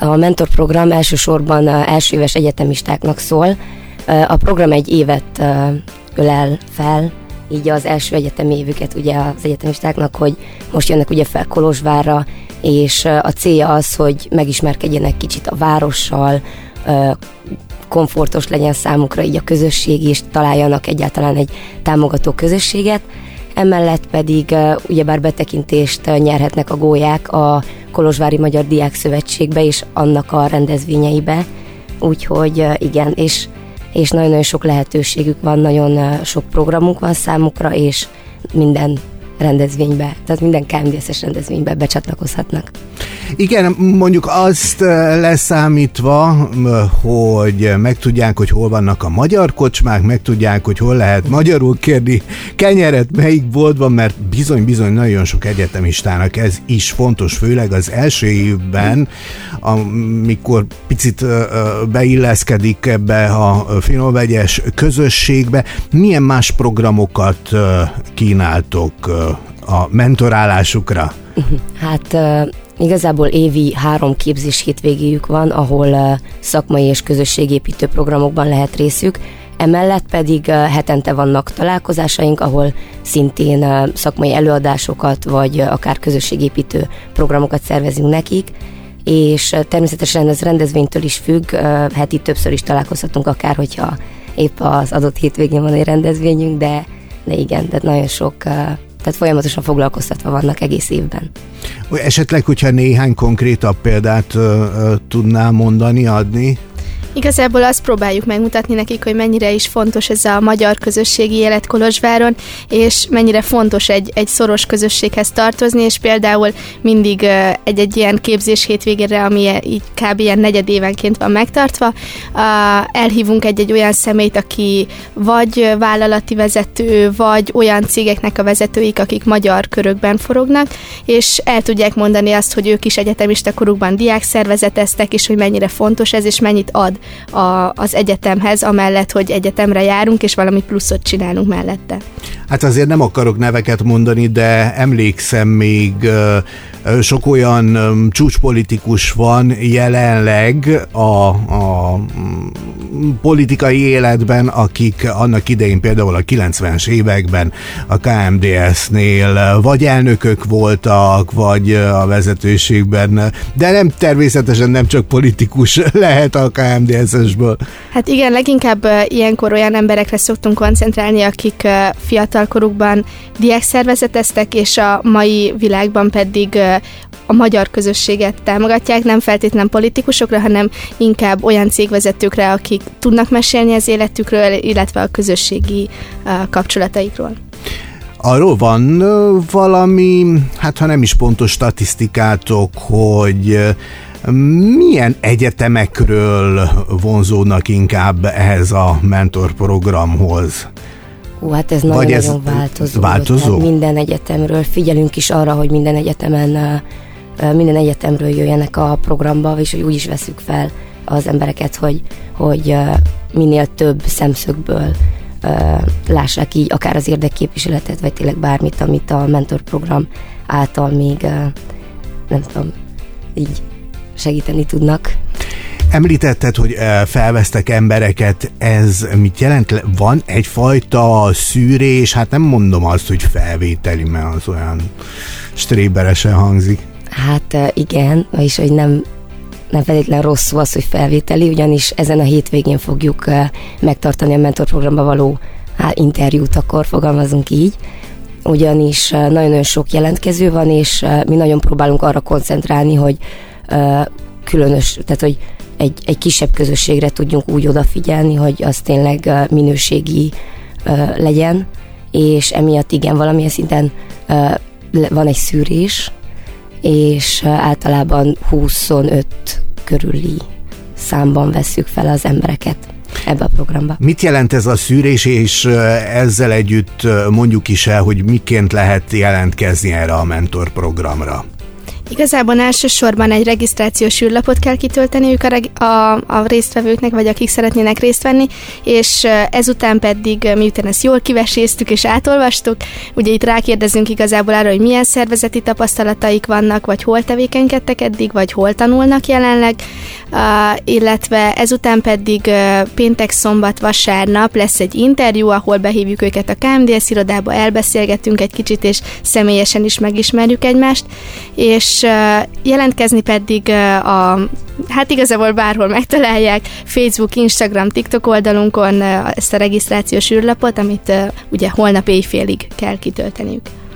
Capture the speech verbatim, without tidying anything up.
A mentorprogram elsősorban elsőéves egyetemistáknak szól. A program egy évet ölel fel, így az első egyetemi évüket ugye az egyetemistáknak, hogy most jönnek ugye fel Kolozsvárra, és a célja az, hogy megismerkedjenek kicsit a várossal, komfortos legyen számukra így a közösség, és találjanak egyáltalán egy támogató közösséget. Emellett pedig ugyebár betekintést nyerhetnek a gólyák a Kolozsvári Magyar Diák Szövetségbe és annak a rendezvényeibe. Úgyhogy igen, és, és nagyon-nagyon sok lehetőségük van, nagyon sok programunk van számukra, és minden rendezvénybe, tehát minden ká em dé es-es rendezvénybe becsatlakozhatnak. Igen, mondjuk azt leszámítva, hogy megtudják, hogy hol vannak a magyar kocsmák, megtudják, hogy hol lehet magyarul kérni kenyeret, melyik boltban, mert bizony-bizony nagyon sok egyetemistának ez is fontos, főleg az első évben, amikor picit beilleszkedik ebbe a finomvegyes közösségbe. Milyen más programokat kínáltok a mentorálásukra? Hát igazából évi három képzés hétvégéjük van, ahol szakmai és közösségépítő programokban lehet részük. Emellett pedig hetente vannak találkozásaink, ahol szintén szakmai előadásokat, vagy akár közösségépítő programokat szervezünk nekik, és természetesen ez rendezvénytől is függ, heti többször is találkozhatunk, akár hogyha épp az adott hétvégén van egy rendezvényünk, de, de igen, de nagyon sok, tehát folyamatosan foglalkoztatva vannak egész évben. Esetleg, hogyha néhány konkrétabb példát uh, uh, tudnál mondani, adni? Igazából azt próbáljuk megmutatni nekik, hogy mennyire is fontos ez a magyar közösségi élet Kolozsváron, és mennyire fontos egy, egy szoros közösséghez tartozni, és például mindig egy-egy ilyen képzés hétvégére, ami így kb. Ilyen negyed évenként van megtartva, elhívunk egy-egy olyan személyt, aki vagy vállalati vezető, vagy olyan cégeknek a vezetőik, akik magyar körökben forognak, és el tudják mondani azt, hogy ők is egyetemista korukban diákszervezeteztek, és hogy mennyire fontos ez, és mennyit ad A, az egyetemhez, amellett, hogy egyetemre járunk, és valami pluszot csinálunk mellette. Hát azért nem akarok neveket mondani, de emlékszem, még uh, sok olyan um, csúcspolitikus van jelenleg a, a politikai életben, akik annak idején például a kilencvenes években a ká em dé es-nél vagy elnökök voltak, vagy a vezetőségben, de nem, természetesen nem csak politikus lehet a ká em dé es-esből. Hát igen, leginkább uh, ilyenkor olyan emberekre szoktunk koncentrálni, akik uh, fiatalkorukban diákszervezeteztek, és a mai világban pedig uh, a magyar közösséget támogatják, nem feltétlenül politikusokra, hanem inkább olyan cégvezetőkre, akik tudnak mesélni az életükről, illetve a közösségi uh, kapcsolataikról. Arról van valami, hát ha nem is pontos statisztikátok, hogy milyen egyetemekről vonzódnak inkább ehhez a mentorprogramhoz? Hú, hát ez nagyon-nagyon változó. változó? Minden egyetemről figyelünk is arra, hogy minden egyetemen, minden egyetemről jöjjenek a programba, és hogy úgy is veszük fel az embereket, hogy, hogy minél több szemszögből lássák így akár az érdekképviseletet, vagy tényleg bármit, amit a mentorprogram által még nem tudom, így segíteni tudnak. Említetted, hogy felvesztek embereket, ez mit jelent? Van egyfajta szűrés, hát nem mondom azt, hogy felvételi, mert az olyan stréberesen hangzik. Hát igen, vagyis, hogy nem, nem feltétlenül rossz szó az, hogy felvételi, ugyanis ezen a hétvégén fogjuk megtartani a mentorprogramba való hát, interjút, akkor fogalmazunk így, ugyanis nagyon-nagyon sok jelentkező van, és mi nagyon próbálunk arra koncentrálni, hogy különös, tehát hogy egy, egy kisebb közösségre tudjunk úgy odafigyelni, hogy az tényleg minőségi uh, legyen, és emiatt igen, valamilyen szinten uh, van egy szűrés, és uh, általában huszonöt körüli számban vesszük fel az embereket ebbe a programba. Mit jelent ez a szűrés, és ezzel együtt mondjuk is el, hogy miként lehet jelentkezni erre a mentorprogramra? Igazából elsősorban egy regisztrációs űrlapot kell kitölteniük a, reg- a, a résztvevőknek, vagy akik szeretnének részt venni, és ezután pedig, miután ezt jól kiveséztük és átolvastuk, ugye itt rákérdezünk igazából arra, hogy milyen szervezeti tapasztalataik vannak, vagy hol tevékenykedtek eddig, vagy hol tanulnak jelenleg, uh, illetve ezután pedig uh, péntek, szombat, vasárnap lesz egy interjú, ahol behívjuk őket a ká em dé es irodába, elbeszélgetünk egy kicsit, és személyesen is megismerjük egymást, és jelentkezni pedig a, hát igazából bárhol megtalálják, Facebook, Instagram, TikTok oldalunkon ezt a regisztrációs űrlapot, amit ugye holnap éjfélig kell kitölteniük.